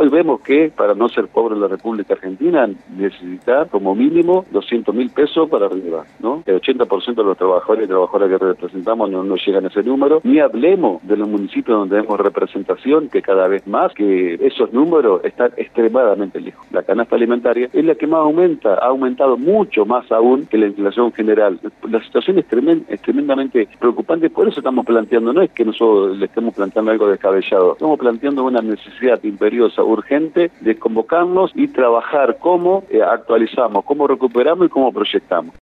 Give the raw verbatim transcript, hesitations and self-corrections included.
Hoy vemos que para no ser pobre en la República Argentina necesita como mínimo doscientos mil pesos para arriba, ¿no? El ochenta por ciento de los trabajadores y trabajadoras que representamos no, no llegan a ese número. Ni hablemos de los municipios donde tenemos representación, que cada vez más, que esos números están extremadamente lejos. La canasta alimentaria es la que más aumenta, ha aumentado mucho más aún que la inflación general. La situación es, tremend, es tremendamente preocupante, por eso estamos planteando, no es que nosotros le estemos planteando algo descabellado, estamos planteando una necesidad imperiosa, urgente, de convocarnos y trabajar cómo eh, actualizamos, cómo recuperamos y cómo proyectamos.